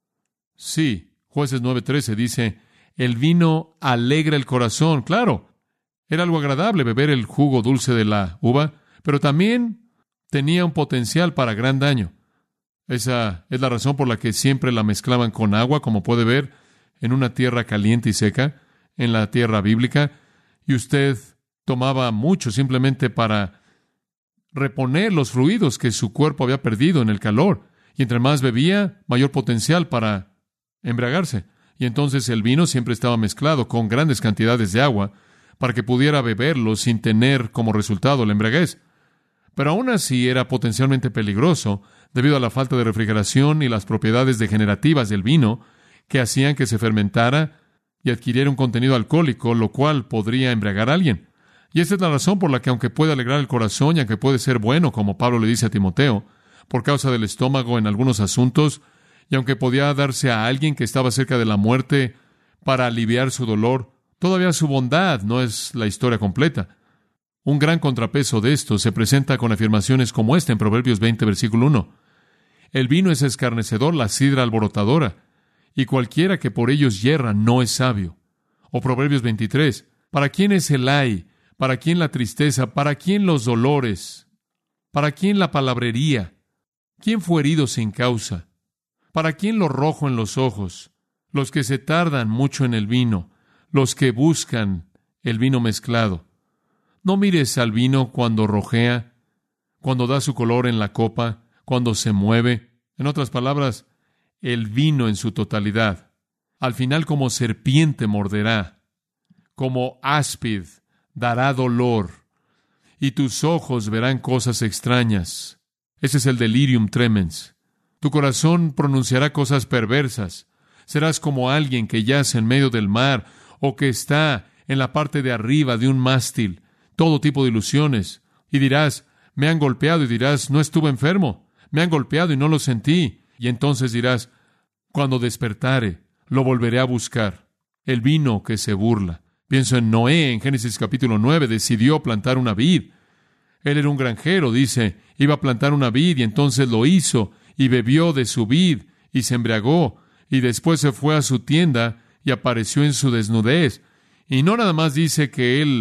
S2: Sí, Jueces 9:13 dice, el vino alegra el corazón. Claro, era algo agradable beber el jugo dulce de la uva, pero también tenía un potencial para gran daño. Esa es la razón por la que siempre la mezclaban con agua, como puede ver, en una tierra caliente y seca, en la tierra bíblica, y usted tomaba mucho simplemente para reponer los fluidos que su cuerpo había perdido en el calor, y entre más bebía, mayor potencial para embriagarse. Y entonces el vino siempre estaba mezclado con grandes cantidades de agua para que pudiera beberlo sin tener como resultado la embriaguez. Pero aún así era potencialmente peligroso debido a la falta de refrigeración y las propiedades degenerativas del vino que hacían que se fermentara y adquiriera un contenido alcohólico, lo cual podría embriagar a alguien. Y esa es la razón por la que, aunque puede alegrar el corazón y aunque puede ser bueno, como Pablo le dice a Timoteo, por causa del estómago en algunos asuntos, y aunque podía darse a alguien que estaba cerca de la muerte para aliviar su dolor, todavía su bondad no es la historia completa. Un gran contrapeso de esto se presenta con afirmaciones como esta en Proverbios 20, versículo 1. El vino es escarnecedor, la sidra alborotadora, y cualquiera que por ellos yerra no es sabio. O Proverbios 23, ¿para quién es el ay? ¿Para quién la tristeza? ¿Para quién los dolores? ¿Para quién la palabrería? ¿Quién fue herido sin causa? ¿Para quién lo rojo en los ojos? Los que se tardan mucho en el vino, los que buscan el vino mezclado. No mires al vino cuando rojea, cuando da su color en la copa, cuando se mueve. En otras palabras, el vino en su totalidad. Al final, como serpiente morderá, como áspid dará dolor, y tus ojos verán cosas extrañas. Ese es el delirium tremens. Tu corazón pronunciará cosas perversas. Serás como alguien que yace en medio del mar o que está en la parte de arriba de un mástil. Todo tipo de ilusiones. Y dirás, me han golpeado, y dirás, no estuve enfermo. Me han golpeado y no lo sentí. Y entonces dirás, cuando despertare, lo volveré a buscar. El vino que se burla. Pienso en Noé, en Génesis capítulo 9, decidió plantar una vid. Él era un granjero, dice, iba a plantar una vid y entonces lo hizo y bebió de su vid y se embriagó y después se fue a su tienda y apareció en su desnudez. Y no nada más dice que él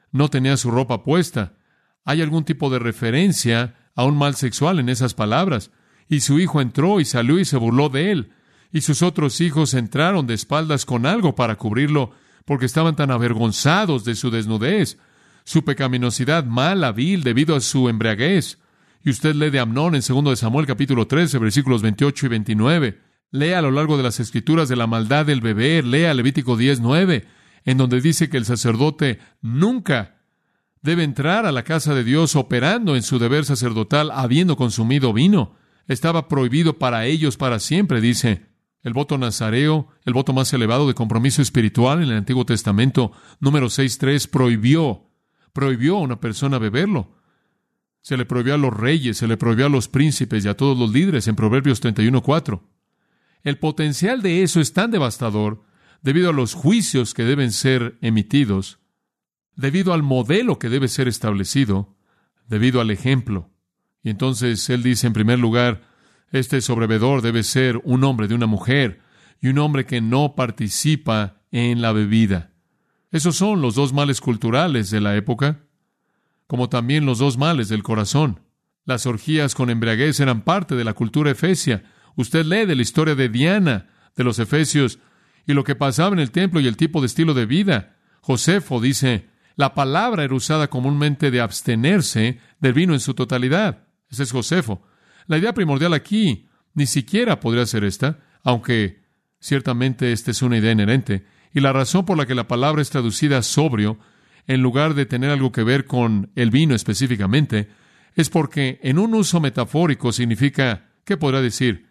S2: no tenía su ropa puesta. Hay algún tipo de referencia a un mal sexual en esas palabras. Y su hijo entró y salió y se burló de él. Y sus otros hijos entraron de espaldas con algo para cubrirlo, porque estaban tan avergonzados de su desnudez, su pecaminosidad mala, vil, debido a su embriaguez. Y usted lee de Amnón en 2 de Samuel, capítulo 13, versículos 28 y 29. Lea a lo largo de las Escrituras de la maldad del beber. Lea Levítico 10:9, en donde dice que el sacerdote nunca debe entrar a la casa de Dios operando en su deber sacerdotal habiendo consumido vino. Estaba prohibido para ellos para siempre, dice. El voto nazareo, el voto más elevado de compromiso espiritual en el Antiguo Testamento, número 6:3, prohibió a una persona beberlo. Se le prohibió a los reyes, se le prohibió a los príncipes y a todos los líderes en Proverbios 31:4. El potencial de eso es tan devastador debido a los juicios que deben ser emitidos, debido al modelo que debe ser establecido, debido al ejemplo. Y entonces él dice, en primer lugar, este sobrevedor debe ser un hombre de una mujer y un hombre que no participa en la bebida. Esos son los dos males culturales de la época, como también los dos males del corazón. Las orgías con embriaguez eran parte de la cultura efesia. Usted lee de la historia de Diana, de los efesios, y lo que pasaba en el templo y el tipo de estilo de vida. Josefo dice, la palabra era usada comúnmente de abstenerse del vino en su totalidad. Ese es Josefo. La idea primordial aquí ni siquiera podría ser esta, aunque ciertamente esta es una idea inherente. Y la razón por la que la palabra es traducida sobrio, en lugar de tener algo que ver con el vino específicamente, es porque en un uso metafórico significa, ¿qué podrá decir?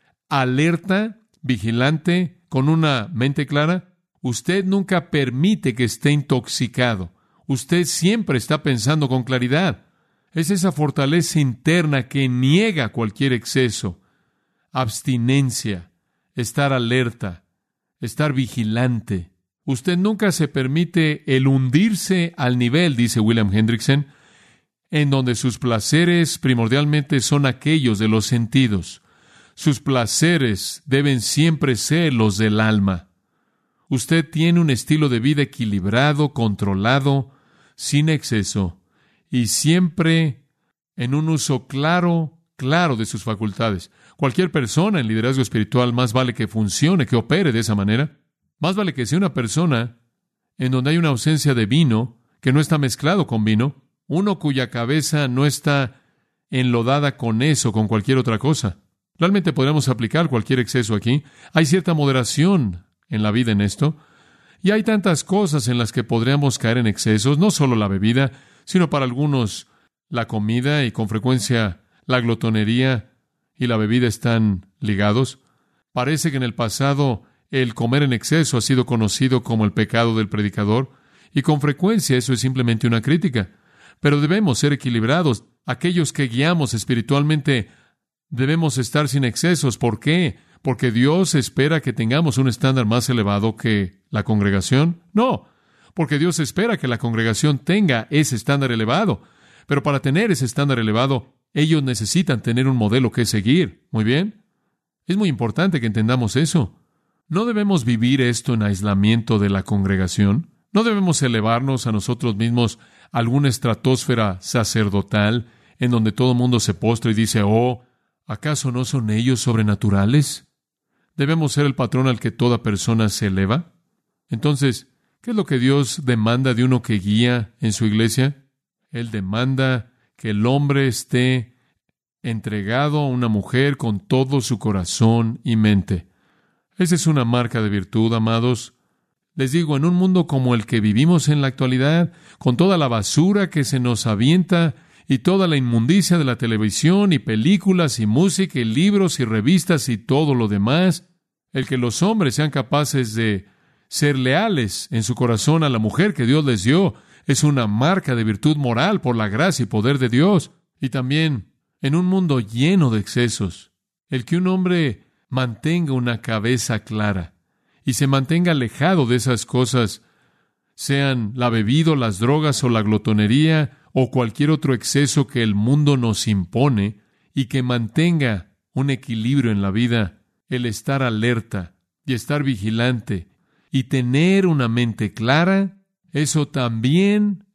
S2: Alerta, vigilante, con una mente clara. Usted nunca permite que esté intoxicado. Usted siempre está pensando con claridad. Es esa fortaleza interna que niega cualquier exceso. Abstinencia, estar alerta, estar vigilante. Usted nunca se permite el hundirse al nivel, dice William Hendrickson, en donde sus placeres primordialmente son aquellos de los sentidos. Sus placeres deben siempre ser los del alma. Usted tiene un estilo de vida equilibrado, controlado, sin exceso, y siempre en un uso claro de sus facultades. Cualquier persona en liderazgo espiritual más vale que funcione, que opere de esa manera. Más vale que sea una persona en donde hay una ausencia de vino, que no está mezclado con vino, uno cuya cabeza no está enlodada con eso, con cualquier otra cosa. Realmente podríamos aplicar cualquier exceso aquí. Hay cierta moderación en la vida en esto. Y hay tantas cosas en las que podríamos caer en excesos, no solo la bebida, sino para algunos la comida, y con frecuencia la glotonería y la bebida están ligados. Parece que en el pasado el comer en exceso ha sido conocido como el pecado del predicador, y con frecuencia eso es simplemente una crítica. Pero debemos ser equilibrados. Aquellos que guiamos espiritualmente debemos estar sin excesos. ¿Por qué? ¿Porque Dios espera que tengamos un estándar más elevado que la congregación? No, porque Dios espera que la congregación tenga ese estándar elevado. Pero para tener ese estándar elevado, ellos necesitan tener un modelo que seguir. ¿Muy bien? Es muy importante que entendamos eso. No debemos vivir esto en aislamiento de la congregación. No debemos elevarnos a nosotros mismos a alguna estratosfera sacerdotal en donde todo el mundo se postra y dice, oh, ¿acaso no son ellos sobrenaturales? ¿Debemos ser el patrón al que toda persona se eleva? Entonces, ¿qué es lo que Dios demanda de uno que guía en su iglesia? Él demanda que el hombre esté entregado a una mujer con todo su corazón y mente. Esa es una marca de virtud, amados. Les digo, en un mundo como el que vivimos en la actualidad, con toda la basura que se nos avienta y toda la inmundicia de la televisión y películas y música y libros y revistas y todo lo demás, el que los hombres sean capaces de ser leales en su corazón a la mujer que Dios les dio es una marca de virtud moral por la gracia y poder de Dios. Y también, en un mundo lleno de excesos, el que un hombre mantenga una cabeza clara y se mantenga alejado de esas cosas, sean la bebida, las drogas o la glotonería o cualquier otro exceso que el mundo nos impone, y que mantenga un equilibrio en la vida, el estar alerta y estar vigilante y tener una mente clara, eso también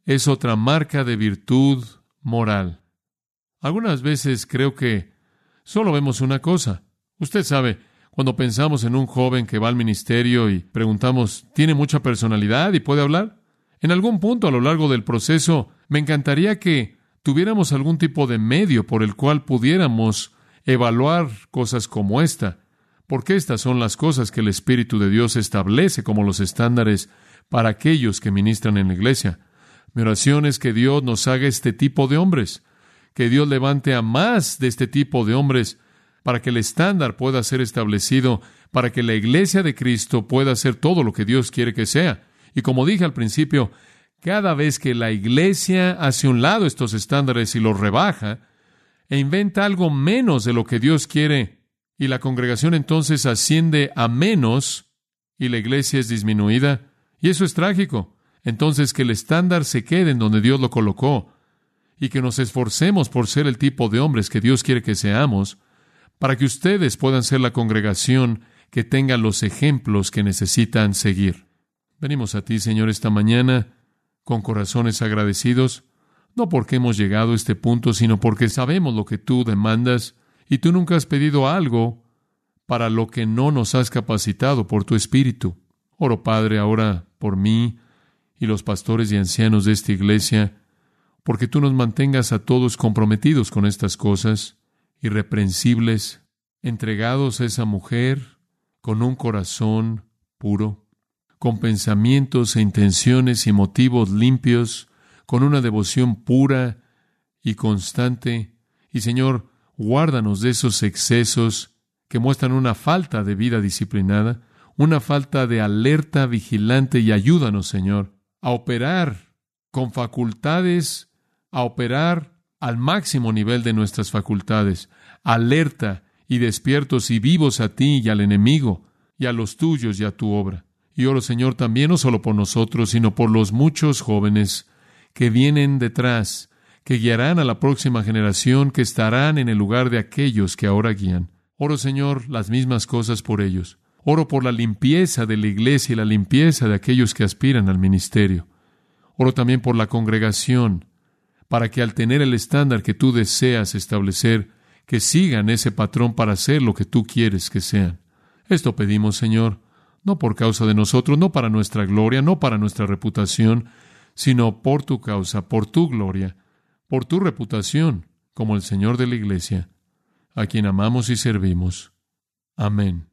S2: es otra marca de virtud moral. Algunas veces creo que solo vemos una cosa. Usted sabe, cuando pensamos en un joven que va al ministerio y preguntamos, ¿tiene mucha personalidad y puede hablar? En algún punto a lo largo del proceso, me encantaría que tuviéramos algún tipo de medio por el cual pudiéramos evaluar cosas como esta, porque estas son las cosas que el Espíritu de Dios establece como los estándares para aquellos que ministran en la iglesia. Mi oración es que Dios nos haga este tipo de hombres, que Dios levante a más de este tipo de hombres para que el estándar pueda ser establecido, para que la iglesia de Cristo pueda ser todo lo que Dios quiere que sea. Y como dije al principio, cada vez que la iglesia hace a un lado estos estándares y los rebaja e inventa algo menos de lo que Dios quiere, y la congregación entonces asciende a menos y la iglesia es disminuida, y eso es trágico. Entonces que el estándar se quede en donde Dios lo colocó y que nos esforcemos por ser el tipo de hombres que Dios quiere que seamos, para que ustedes puedan ser la congregación que tenga los ejemplos que necesitan seguir. Venimos a ti, Señor, esta mañana con corazones agradecidos, no porque hemos llegado a este punto, sino porque sabemos lo que tú demandas y tú nunca has pedido algo para lo que no nos has capacitado por tu Espíritu. Oro, Padre, ahora por mí y los pastores y ancianos de esta iglesia, porque tú nos mantengas a todos comprometidos con estas cosas, irreprensibles, entregados a esa mujer con un corazón puro, con pensamientos e intenciones y motivos limpios, con una devoción pura y constante. Y, Señor, guárdanos de esos excesos que muestran una falta de vida disciplinada, una falta de alerta vigilante, y ayúdanos, Señor, a operar con facultades, a operar al máximo nivel de nuestras facultades, alerta y despiertos y vivos a ti y al enemigo, y a los tuyos y a tu obra. Y oro, Señor, también no solo por nosotros, sino por los muchos jóvenes que vienen detrás, que guiarán a la próxima generación, que estarán en el lugar de aquellos que ahora guían. Oro, Señor, las mismas cosas por ellos. Oro por la limpieza de la iglesia y la limpieza de aquellos que aspiran al ministerio. Oro también por la congregación, para que al tener el estándar que tú deseas establecer, que sigan ese patrón para hacer lo que tú quieres que sean. Esto pedimos, Señor, no por causa de nosotros, no para nuestra gloria, no para nuestra reputación, sino por tu causa, por tu gloria, por tu reputación, como el Señor de la iglesia, a quien amamos y servimos. Amén.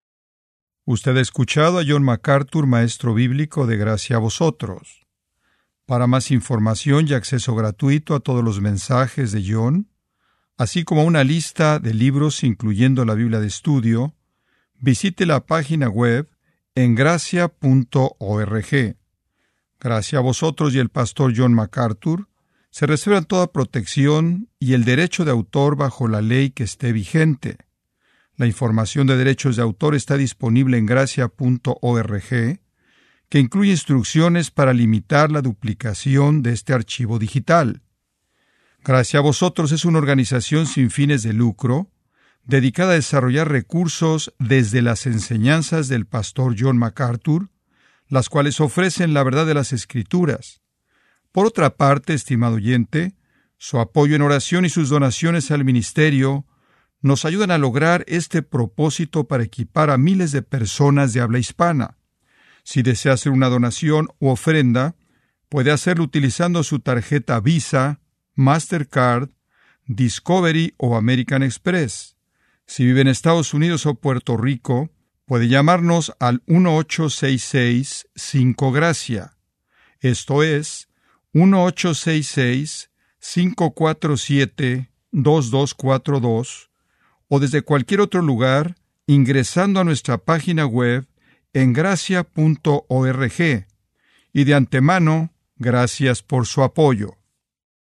S1: Usted ha escuchado a John MacArthur, maestro bíblico de Gracia a Vosotros. Para más información y acceso gratuito a todos los mensajes de John, así como una lista de libros incluyendo la Biblia de estudio, visite la página web en gracia.org. Gracia a Vosotros y el pastor John MacArthur se reservan toda protección y el derecho de autor bajo la ley que esté vigente. La información de derechos de autor está disponible en gracia.org, que incluye instrucciones para limitar la duplicación de este archivo digital. Gracia a Vosotros es una organización sin fines de lucro, dedicada a desarrollar recursos desde las enseñanzas del pastor John MacArthur, las cuales ofrecen la verdad de las Escrituras. Por otra parte, estimado oyente, su apoyo en oración y sus donaciones al ministerio nos ayudan a lograr este propósito para equipar a miles de personas de habla hispana. Si desea hacer una donación u ofrenda, puede hacerlo utilizando su tarjeta Visa, Mastercard, Discovery o American Express. Si vive en Estados Unidos o Puerto Rico, puede llamarnos al 1-866-5-GRACIA. Esto es 1-866-547-2242, o desde cualquier otro lugar ingresando a nuestra página web en gracia.org. Y de antemano, gracias por su apoyo.